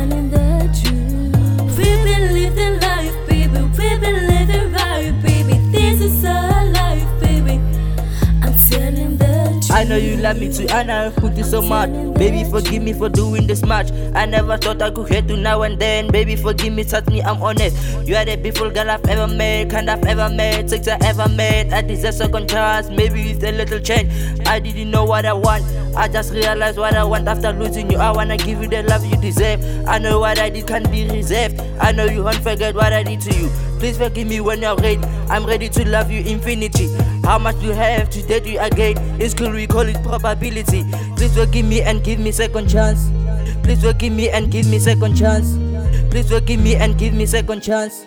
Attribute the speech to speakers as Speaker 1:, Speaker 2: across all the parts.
Speaker 1: telling the truth. We've been living life, baby. We've been living right, baby. This is our life, baby. I'm telling the truth.
Speaker 2: I know you love me too, and I put you so much. Baby, forgive me for doing this much. I never thought I could hate you now and then. Baby, forgive me, touch me, I'm honest. You are the beautiful girl I've ever met, kind I've ever met, sex I ever met. I deserve second chance, maybe with a little change. I didn't know what I want, I just realized what I want after losing you. I wanna give you the love you deserve. I know what I did can't be reserved. I know you won't forget what I did to you. Please forgive me when you're ready. I'm ready to love you infinity. How much do you have to date you again? In school we call it probability. Please forgive me and give me second chance. Please forgive me and give me second chance. Please forgive me and give me second chance.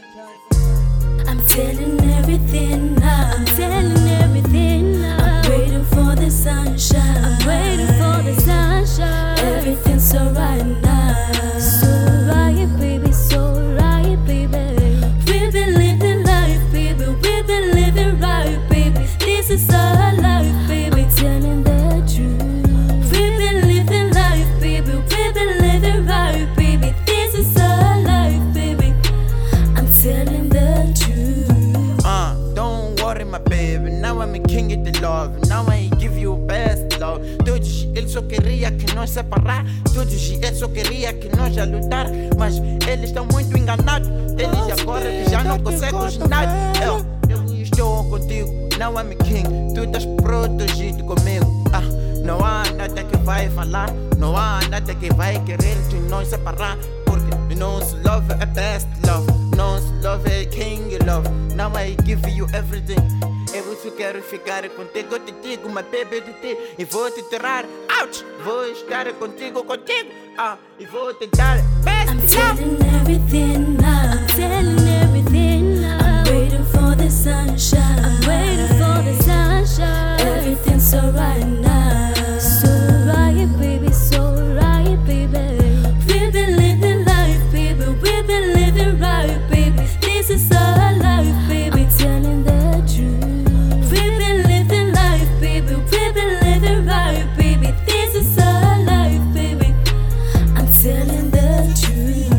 Speaker 1: I'm telling everything now. I'm telling everything now. I'm waiting for the sunshine. I'm waiting for the sunshine. Everything's alright now. So right, baby. So right, baby. We've been living life, baby. We've been living right, baby. This is our life, baby. I'm telling the truth. We've been living life, baby. We've been living right, baby. This is our life, baby. I'm telling the truth.
Speaker 3: Don't worry, my baby. Now I'm a king of the love. Now I give you best love. Todos eles só queria que nós separar. Todos eles só queria que nós já lutar. Mas eles estão muito enganados. Eles agora que já não conseguem nada. Eu estou contigo. Now I'm a king. Tu estás protegido comigo. Não há nada que vai falar. Não há nada que vai querer de nós separar. Porque nosso love é best love. Nosso love é king love. Now I give you everything. Eu só quero ficar contigo, my baby, e vou te tirar, ouch! Vou estar contigo, e vou te dar best
Speaker 1: I'm
Speaker 3: love.
Speaker 1: telling everything now. I'm telling everything now. I'm waiting for the sunshine. I'm waiting for the sunshine. Everything's alright now. So right, baby. So right, baby. We've been living life, baby. We've been living right, baby. This is our life, baby. I'm telling the truth. We've been living life, baby. We've been living right, baby. This is our life, baby. I'm telling the truth.